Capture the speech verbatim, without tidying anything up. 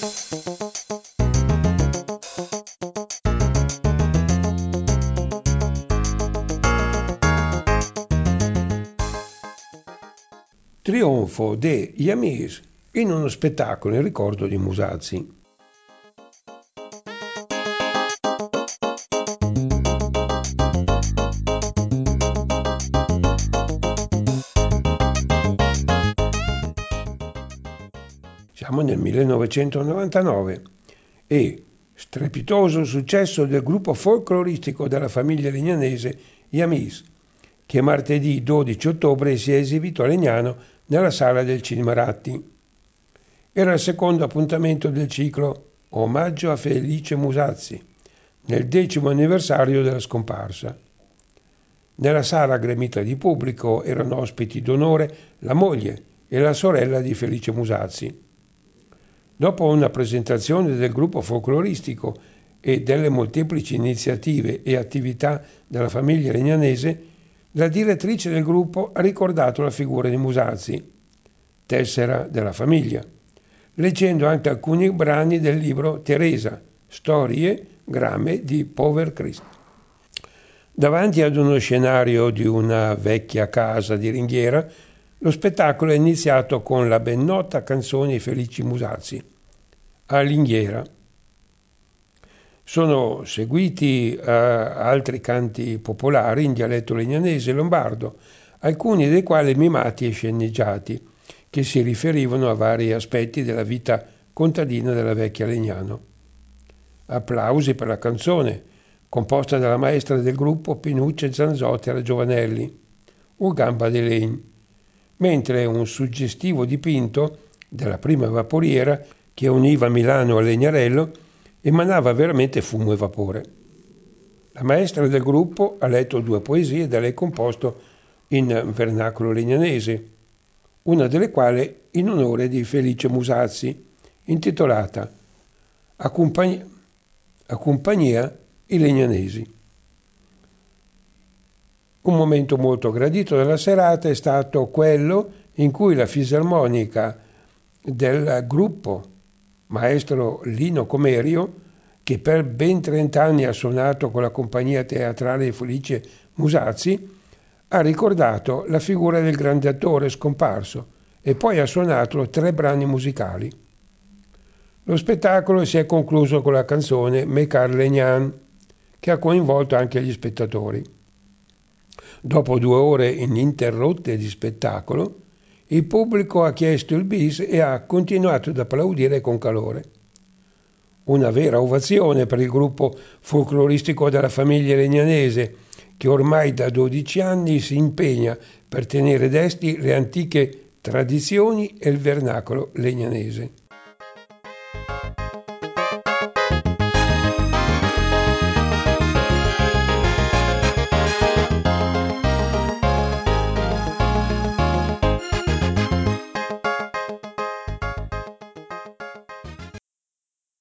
Trionfo de Yamis in uno spettacolo in ricordo di Musazzi. Siamo nel millenovecentonovantanove e strepitoso successo del gruppo folcloristico della famiglia legnanese Yamis, che martedì dodici ottobre si è esibito a Legnano nella sala del Cinema Ratti. Era il secondo appuntamento del ciclo Omaggio a Felice Musazzi, nel decimo anniversario della scomparsa. Nella sala gremita di pubblico erano ospiti d'onore la moglie e la sorella di Felice Musazzi. Dopo una presentazione del gruppo folcloristico e delle molteplici iniziative e attività della famiglia legnanese, la direttrice del gruppo ha ricordato la figura di Musazzi, tessera della famiglia, leggendo anche alcuni brani del libro Teresa, storie, grame di Pover Christ. Davanti ad uno scenario di una vecchia casa di ringhiera, lo spettacolo è iniziato con la ben nota canzone I Felici Musazzi, a ringhiera. Sono seguiti uh, altri canti popolari in dialetto legnanese e lombardo, alcuni dei quali mimati e sceneggiati, che si riferivano a vari aspetti della vita contadina della vecchia Legnano. Applausi per la canzone, composta dalla maestra del gruppo Pinuccia Zanzotti Giovanelli, o Gamba di Legno, mentre un suggestivo dipinto della prima vaporiera che univa Milano a Legnarello emanava veramente fumo e vapore. La maestra del gruppo ha letto due poesie da lei composto in vernacolo legnanese, una delle quali in onore di Felice Musazzi, intitolata A compagnia, a compagnia i legnanesi. Un momento molto gradito della serata è stato quello in cui la fisarmonica del gruppo maestro Lino Comerio, che per ben trent'anni ha suonato con la compagnia teatrale Felice Musazzi, ha ricordato la figura del grande attore scomparso e poi ha suonato tre brani musicali. Lo spettacolo si è concluso con la canzone Me car Legnan, che ha coinvolto anche gli spettatori. Dopo due ore ininterrotte di spettacolo, il pubblico ha chiesto il bis e ha continuato ad applaudire con calore. Una vera ovazione per il gruppo folcloristico della famiglia legnanese, che ormai da dodici anni si impegna per tenere desti le antiche tradizioni e il vernacolo legnanese.